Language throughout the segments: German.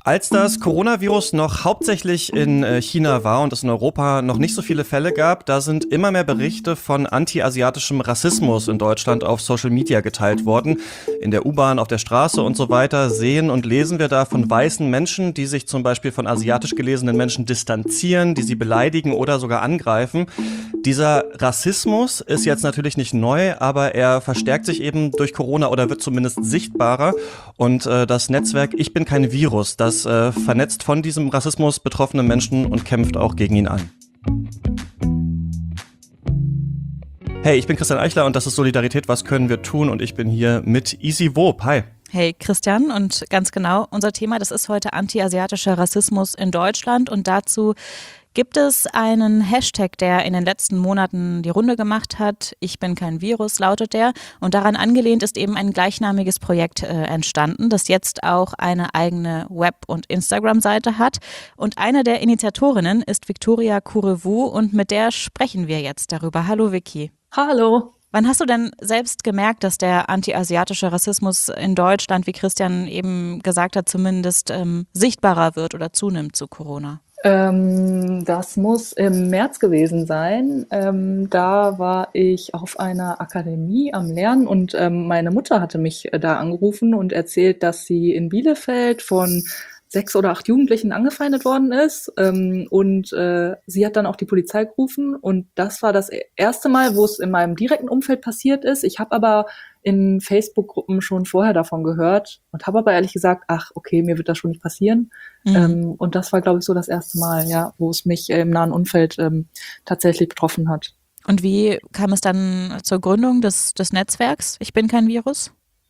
Als das Coronavirus noch hauptsächlich in China war und es in Europa noch nicht so viele Fälle gab, da sind immer mehr Berichte von anti-asiatischem Rassismus in Deutschland auf Social Media geteilt worden. In der U-Bahn, auf der Straße und so weiter sehen und lesen wir da von weißen Menschen, die sich zum Beispiel von asiatisch gelesenen Menschen distanzieren, die sie beleidigen oder sogar angreifen. Dieser Rassismus ist jetzt natürlich nicht neu, aber er verstärkt sich eben durch Corona oder wird zumindest sichtbarer. Und das Netzwerk Ich bin kein Virus, das vernetzt von diesem Rassismus betroffene Menschen und kämpft auch gegen ihn an. Hey, ich bin Christian Eichler und das ist Solidarität, was können wir tun? Und ich bin hier mit Isi Wob. Hi. Hey Christian, und ganz genau, unser Thema, das ist heute anti-asiatischer Rassismus in Deutschland, und dazu gibt es einen Hashtag, der in den letzten Monaten die Runde gemacht hat. Ich bin kein Virus, lautet der. Und daran angelehnt ist eben ein gleichnamiges Projekt entstanden, das jetzt auch eine eigene Web- und Instagram-Seite hat. Und eine der Initiatorinnen ist Victoria Kurevu, und mit der sprechen wir jetzt darüber. Hallo Vicky. Hallo. Wann hast du denn selbst gemerkt, dass der anti-asiatische Rassismus in Deutschland, wie Christian eben gesagt hat, zumindest sichtbarer wird oder zunimmt zu Corona? Das muss im März gewesen sein. Da war ich auf einer Akademie am Lernen und meine Mutter hatte mich da angerufen und erzählt, dass sie in Bielefeld von 6 oder 8 Jugendlichen angefeindet worden ist. Sie hat dann auch die Polizei gerufen, und das war das erste Mal, wo es in meinem direkten Umfeld passiert ist. Ich habe aber in Facebook-Gruppen schon vorher davon gehört und habe aber ehrlich gesagt, ach, okay, mir wird das schon nicht passieren. Und das war, glaube ich, so das erste Mal, ja, wo es mich im nahen Umfeld tatsächlich betroffen hat. Und wie kam es dann zur Gründung des Netzwerks Ich bin kein Virus?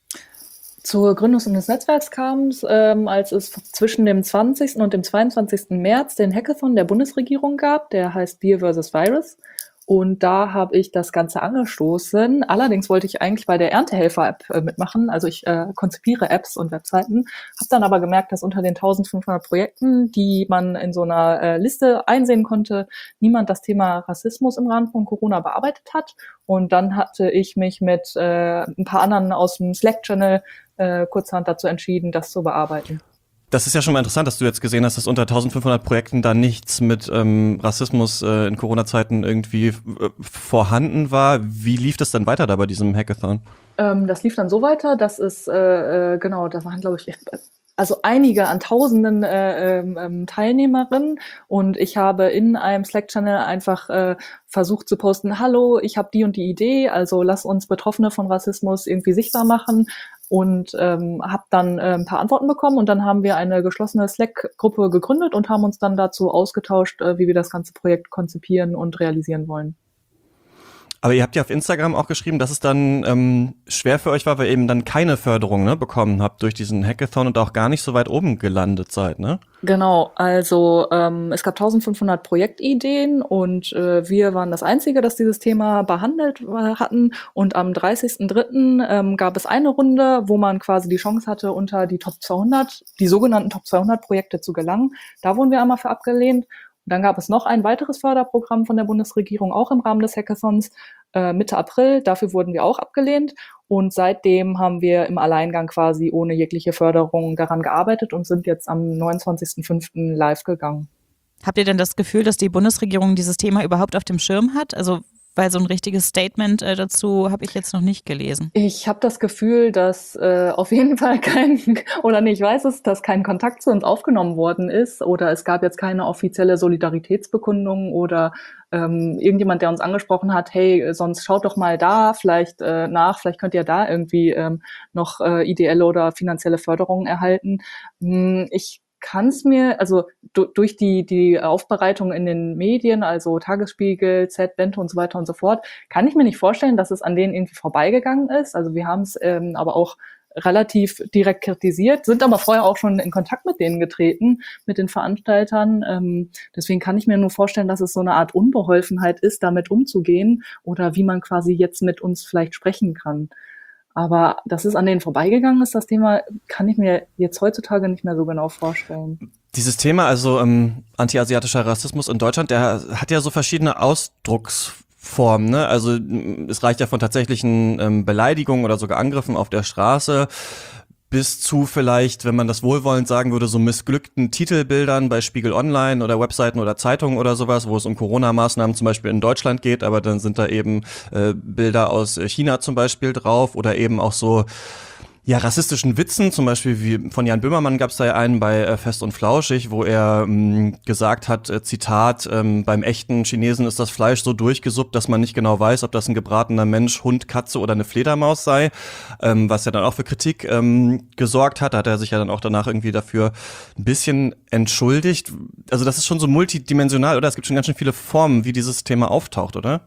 Zur Gründung des Netzwerks kam es, als es zwischen dem 20. und dem 22. März den Hackathon der Bundesregierung gab, der heißt Beer vs. Virus. Und da habe ich das Ganze angestoßen. Allerdings wollte ich eigentlich bei der Erntehelfer-App mitmachen. Also ich konzipiere Apps und Webseiten. Habe dann aber gemerkt, dass unter den 1500 Projekten, die man in so einer Liste einsehen konnte, niemand das Thema Rassismus im Rahmen von Corona bearbeitet hat. Und dann hatte ich mich mit ein paar anderen aus dem Slack-Channel kurzerhand dazu entschieden, das zu bearbeiten. Das ist ja schon mal interessant, dass du jetzt gesehen hast, dass unter 1500 Projekten da nichts mit Rassismus in Corona-Zeiten irgendwie vorhanden war. Wie lief das dann weiter da bei diesem Hackathon? Das lief dann so weiter, dass es, genau, da waren, glaube ich, also einige an Tausenden Teilnehmerinnen, und ich habe in einem Slack-Channel einfach versucht zu posten, hallo, ich habe die und die Idee, also lass uns Betroffene von Rassismus irgendwie sichtbar machen, und habe dann ein paar Antworten bekommen, und dann haben wir eine geschlossene Slack-Gruppe gegründet und haben uns dann dazu ausgetauscht, wie wir das ganze Projekt konzipieren und realisieren wollen. Aber ihr habt ja auf Instagram auch geschrieben, dass es dann schwer für euch war, weil ihr eben dann keine Förderung bekommen habt durch diesen Hackathon und auch gar nicht so weit oben gelandet seid, ne? Genau, also es gab 1500 Projektideen, und wir waren das Einzige, das dieses Thema behandelt hatten, und am 30.03. Gab es eine Runde, wo man quasi die Chance hatte, unter die Top 200, die sogenannten Top 200 Projekte zu gelangen. Da wurden wir einmal für abgelehnt. Und dann gab es noch ein weiteres Förderprogramm von der Bundesregierung, auch im Rahmen des Hackathons, Mitte April. Dafür wurden wir auch abgelehnt. Und seitdem haben wir im Alleingang quasi ohne jegliche Förderung daran gearbeitet und sind jetzt am 29.05. live gegangen. Habt ihr denn das Gefühl, dass die Bundesregierung dieses Thema überhaupt auf dem Schirm hat? Also weil so ein richtiges Statement dazu habe ich jetzt noch nicht gelesen. Ich habe das Gefühl, dass auf jeden Fall ich weiß es, dass kein Kontakt zu uns aufgenommen worden ist, oder es gab jetzt keine offizielle Solidaritätsbekundung oder irgendjemand, der uns angesprochen hat, hey, sonst schaut doch mal da vielleicht vielleicht könnt ihr da irgendwie noch ideelle oder finanzielle Förderungen erhalten. Ich kann es mir, also durch die Aufbereitung in den Medien, also Tagesspiegel, Bente und so weiter und so fort, kann ich mir nicht vorstellen, dass es an denen irgendwie vorbeigegangen ist. Also wir haben es aber auch relativ direkt kritisiert, sind aber vorher auch schon in Kontakt mit denen getreten, mit den Veranstaltern. Deswegen kann ich mir nur vorstellen, dass es so eine Art Unbeholfenheit ist, damit umzugehen, oder wie man quasi jetzt mit uns vielleicht sprechen kann. Aber dass es an denen vorbeigegangen ist, das Thema, kann ich mir jetzt heutzutage nicht mehr so genau vorstellen. Dieses Thema, also anti-asiatischer Rassismus in Deutschland, der hat ja so verschiedene Ausdrucksformen, ne? Also es reicht ja von tatsächlichen Beleidigungen oder sogar Angriffen auf der Straße bis zu vielleicht, wenn man das wohlwollend sagen würde, so missglückten Titelbildern bei Spiegel Online oder Webseiten oder Zeitungen oder sowas, wo es um Corona-Maßnahmen zum Beispiel in Deutschland geht, aber dann sind da eben Bilder aus China zum Beispiel drauf oder eben auch so rassistischen Witzen, zum Beispiel wie von Jan Böhmermann gab es da ja einen bei Fest und Flauschig, wo er gesagt hat, Zitat, beim echten Chinesen ist das Fleisch so durchgesuppt, dass man nicht genau weiß, ob das ein gebratener Mensch, Hund, Katze oder eine Fledermaus sei, was ja dann auch für Kritik gesorgt hat. Da hat er sich ja dann auch danach irgendwie dafür ein bisschen entschuldigt. Also das ist schon so multidimensional, oder? Es gibt schon ganz schön viele Formen, wie dieses Thema auftaucht, oder?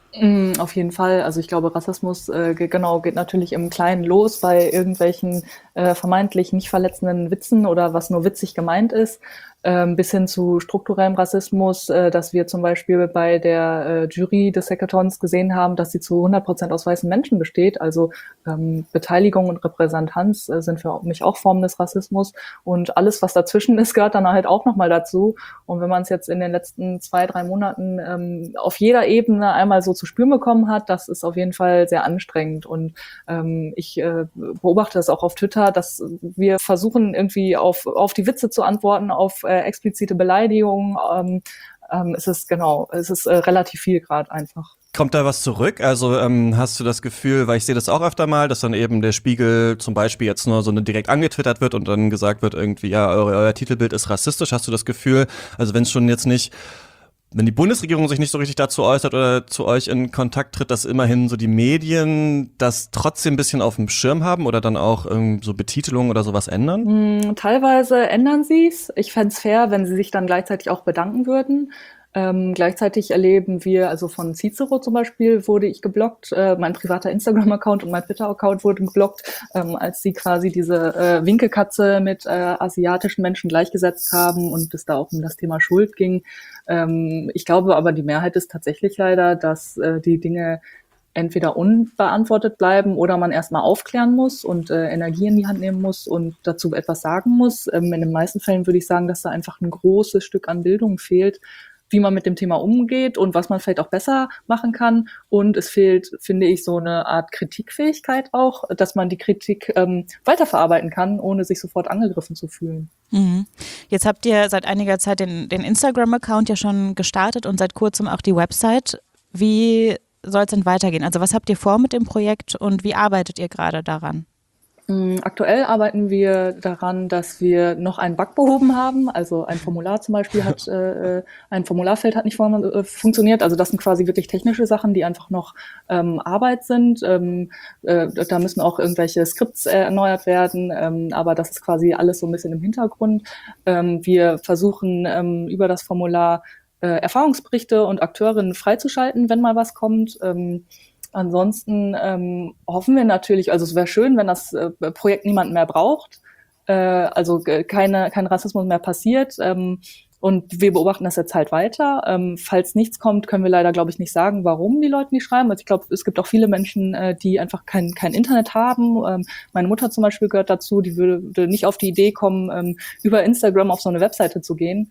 Auf jeden Fall. Also ich glaube, Rassismus geht natürlich im Kleinen los bei irgendwelchen vermeintlich nicht verletzenden Witzen oder was nur witzig gemeint ist, bis hin zu strukturellem Rassismus, dass wir zum Beispiel bei der Jury des Hackathons gesehen haben, dass sie zu 100% aus weißen Menschen besteht. Also Beteiligung und Repräsentanz sind für mich auch Formen des Rassismus. Und alles, was dazwischen ist, gehört dann halt auch nochmal dazu. Und wenn man es jetzt in den letzten 2-3 Monaten auf jeder Ebene einmal so zu spüren bekommen hat, das ist auf jeden Fall sehr anstrengend. Und ich beobachte das auch auf Twitter, dass wir versuchen, irgendwie auf die Witze zu antworten, auf explizite Beleidigungen. Es ist relativ viel gerade einfach. Kommt da was zurück? Also hast du das Gefühl, weil ich sehe das auch öfter mal, dass dann eben der Spiegel zum Beispiel jetzt nur so direkt angetwittert wird und dann gesagt wird irgendwie, ja, euer Titelbild ist rassistisch. Hast du das Gefühl, also wenn es schon jetzt nicht, wenn die Bundesregierung sich nicht so richtig dazu äußert oder zu euch in Kontakt tritt, dass immerhin so die Medien das trotzdem ein bisschen auf dem Schirm haben oder dann auch so Betitelungen oder sowas ändern? Teilweise ändern sie es. Ich fände es fair, wenn sie sich dann gleichzeitig auch bedanken würden. Gleichzeitig erleben wir, also von Cicero zum Beispiel wurde ich geblockt, mein privater Instagram-Account und mein Twitter-Account wurden geblockt, als sie quasi diese Winkelkatze mit asiatischen Menschen gleichgesetzt haben und es da auch um das Thema Schuld ging. Ich glaube aber, die Mehrheit ist tatsächlich leider, dass die Dinge entweder unbeantwortet bleiben oder man erstmal aufklären muss und Energie in die Hand nehmen muss und dazu etwas sagen muss. In den meisten Fällen würde ich sagen, dass da einfach ein großes Stück an Bildung fehlt, wie man mit dem Thema umgeht und was man vielleicht auch besser machen kann. Und es fehlt, finde ich, so eine Art Kritikfähigkeit auch, dass man die Kritik weiterverarbeiten kann, ohne sich sofort angegriffen zu fühlen. Mhm. Jetzt habt ihr seit einiger Zeit den Instagram-Account ja schon gestartet und seit kurzem auch die Website. Wie soll es denn weitergehen? Also was habt ihr vor mit dem Projekt und wie arbeitet ihr gerade daran? Aktuell arbeiten wir daran, dass wir noch einen Bug behoben haben. Also ein Formular zum Beispiel ein Formularfeld hat nicht funktioniert. Also das sind quasi wirklich technische Sachen, die einfach noch Arbeit sind. Da müssen auch irgendwelche Skripts erneuert werden. Aber das ist quasi alles so ein bisschen im Hintergrund. Wir versuchen über das Formular Erfahrungsberichte und Akteurinnen freizuschalten, wenn mal was kommt. Ansonsten hoffen wir natürlich, also es wäre schön, wenn das Projekt niemanden mehr braucht, also kein Rassismus mehr passiert. Und wir beobachten das jetzt halt weiter. Falls nichts kommt, können wir leider, glaube ich, nicht sagen, warum die Leute nicht schreiben. Also ich glaube, es gibt auch viele Menschen, die einfach kein Internet haben. Meine Mutter zum Beispiel gehört dazu, die würde nicht auf die Idee kommen, über Instagram auf so eine Webseite zu gehen.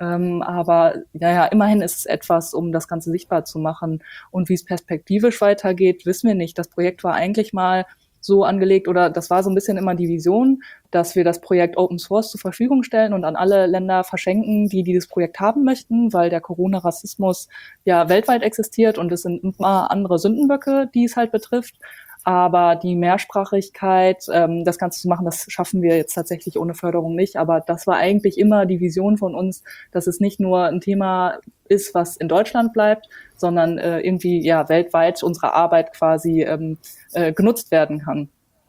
Aber immerhin ist es etwas, um das Ganze sichtbar zu machen. Und wie es perspektivisch weitergeht, wissen wir nicht. Das Projekt war eigentlich mal so angelegt, oder das war so ein bisschen immer die Vision, dass wir das Projekt Open Source zur Verfügung stellen und an alle Länder verschenken, die dieses Projekt haben möchten, weil der Corona-Rassismus ja weltweit existiert und es sind immer andere Sündenböcke, die es halt betrifft. Aber die Mehrsprachigkeit, das Ganze zu machen, das schaffen wir jetzt tatsächlich ohne Förderung nicht. Aber das war eigentlich immer die Vision von uns, dass es nicht nur ein Thema ist, was in Deutschland bleibt, sondern irgendwie weltweit unsere Arbeit quasi genutzt werden kann.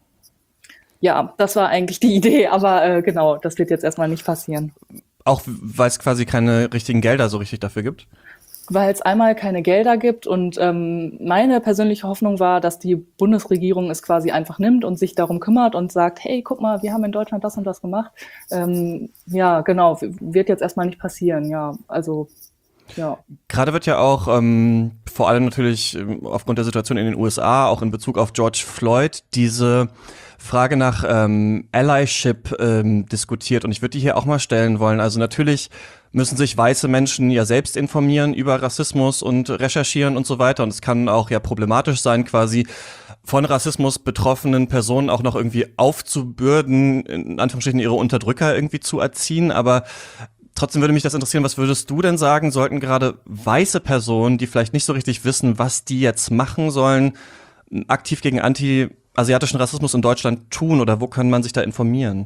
Ja, das war eigentlich die Idee, aber genau, das wird jetzt erstmal nicht passieren. Auch weil es quasi keine richtigen Gelder so richtig dafür gibt? Weil es einmal keine Gelder gibt und meine persönliche Hoffnung war, dass die Bundesregierung es quasi einfach nimmt und sich darum kümmert und sagt, hey, guck mal, wir haben in Deutschland das und das gemacht. Wird jetzt erstmal nicht passieren, ja, also ja. Gerade wird ja auch vor allem natürlich aufgrund der Situation in den USA, auch in Bezug auf George Floyd, diese Frage nach Allyship diskutiert und ich würde die hier auch mal stellen wollen. Also natürlich müssen sich weiße Menschen ja selbst informieren über Rassismus und recherchieren und so weiter und es kann auch ja problematisch sein, quasi von Rassismus betroffenen Personen auch noch irgendwie aufzubürden, in Anführungsstrichen ihre Unterdrücker irgendwie zu erziehen, aber trotzdem würde mich das interessieren, was würdest du denn sagen, sollten gerade weiße Personen, die vielleicht nicht so richtig wissen, was die jetzt machen sollen, aktiv gegen anti-asiatischen Rassismus in Deutschland tun oder wo kann man sich da informieren?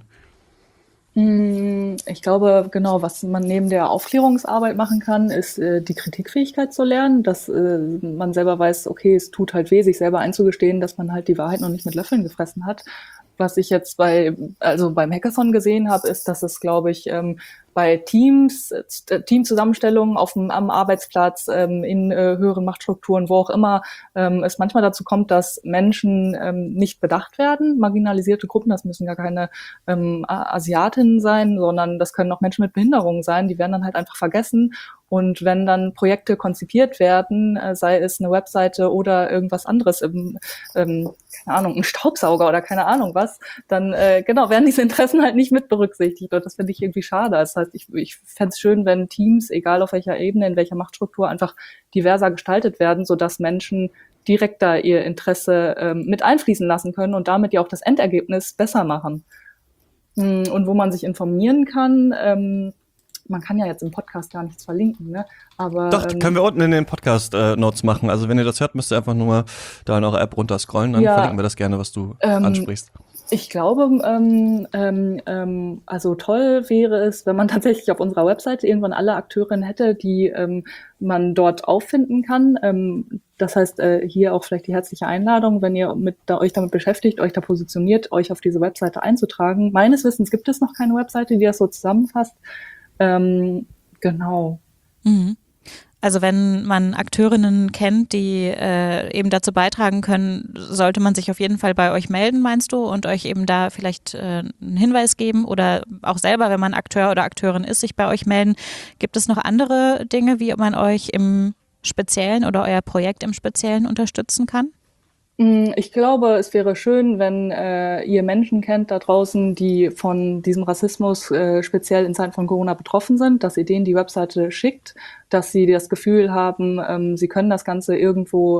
Ich glaube, genau, was man neben der Aufklärungsarbeit machen kann, ist die Kritikfähigkeit zu lernen, dass man selber weiß, okay, es tut halt weh, sich selber einzugestehen, dass man halt die Wahrheit noch nicht mit Löffeln gefressen hat. Was ich jetzt beim Hackathon gesehen habe, ist, dass es, glaube ich, bei Teamzusammenstellungen am Arbeitsplatz, in höheren Machtstrukturen, wo auch immer, es manchmal dazu kommt, dass Menschen nicht bedacht werden, marginalisierte Gruppen, das müssen gar keine Asiatinnen sein, sondern das können auch Menschen mit Behinderungen sein, die werden dann halt einfach vergessen. Und wenn dann Projekte konzipiert werden, sei es eine Webseite oder irgendwas anderes, keine Ahnung, ein Staubsauger oder keine Ahnung was, dann werden diese Interessen halt nicht mit berücksichtigt. Und das finde ich irgendwie schade. Das heißt, ich fände es schön, wenn Teams, egal auf welcher Ebene, in welcher Machtstruktur, einfach diverser gestaltet werden, sodass Menschen direkt da ihr Interesse mit einfließen lassen können und damit ja auch das Endergebnis besser machen. Und wo man sich informieren kann, man kann ja jetzt im Podcast gar nichts verlinken, ne? Aber doch, können wir unten in den Podcast-Notes machen. Also wenn ihr das hört, müsst ihr einfach nur da in eurer App runterscrollen, dann verlinken wir das gerne, was du ansprichst. Ich glaube, also toll wäre es, wenn man tatsächlich auf unserer Webseite irgendwann alle Akteurinnen hätte, die man dort auffinden kann. Das heißt, hier auch vielleicht die herzliche Einladung, wenn ihr euch damit beschäftigt, euch da positioniert, euch auf diese Webseite einzutragen. Meines Wissens gibt es noch keine Webseite, die das so zusammenfasst. Genau. Mhm. Also wenn man Akteurinnen kennt, die eben dazu beitragen können, sollte man sich auf jeden Fall bei euch melden, meinst du, und euch eben da vielleicht einen Hinweis geben oder auch selber, wenn man Akteur oder Akteurin ist, sich bei euch melden. Gibt es noch andere Dinge, wie man euch im Speziellen oder euer Projekt im Speziellen unterstützen kann? Ich glaube, es wäre schön, wenn ihr Menschen kennt da draußen, die von diesem Rassismus speziell in Zeiten von Corona betroffen sind, dass ihr denen die Webseite schickt, dass sie das Gefühl haben, sie können das Ganze irgendwo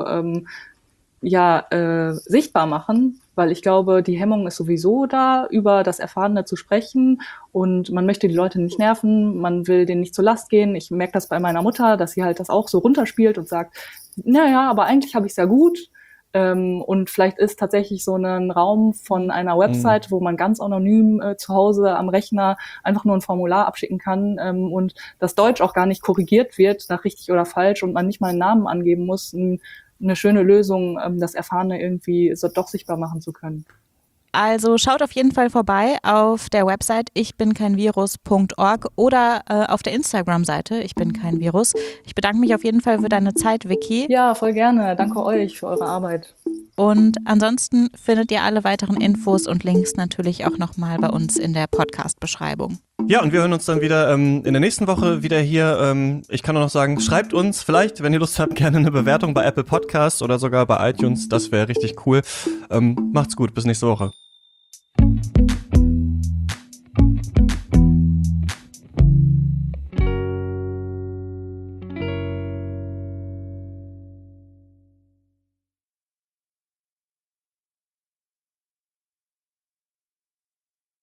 sichtbar machen, weil ich glaube, die Hemmung ist sowieso da, über das Erfahrene zu sprechen und man möchte die Leute nicht nerven, man will denen nicht zur Last gehen. Ich merke das bei meiner Mutter, dass sie halt das auch so runterspielt und sagt, naja, aber eigentlich habe ich es ja gut. Und vielleicht ist tatsächlich so ein Raum von einer Website, wo man ganz anonym zu Hause am Rechner einfach nur ein Formular abschicken kann und das Deutsch auch gar nicht korrigiert wird nach richtig oder falsch und man nicht mal einen Namen angeben muss, eine schöne Lösung, das Erfahrene irgendwie so doch sichtbar machen zu können. Also schaut auf jeden Fall vorbei auf der Website ichbinkeinvirus.org oder auf der Instagram-Seite ichbinkeinvirus. Ich bedanke mich auf jeden Fall für deine Zeit, Vicky. Ja, voll gerne. Danke euch für eure Arbeit. Und ansonsten findet ihr alle weiteren Infos und Links natürlich auch nochmal bei uns in der Podcast-Beschreibung. Ja, und wir hören uns dann wieder in der nächsten Woche wieder hier. Ich kann nur noch sagen, schreibt uns vielleicht, wenn ihr Lust habt, gerne eine Bewertung bei Apple Podcasts oder sogar bei iTunes. Das wäre richtig cool. Macht's gut, bis nächste Woche.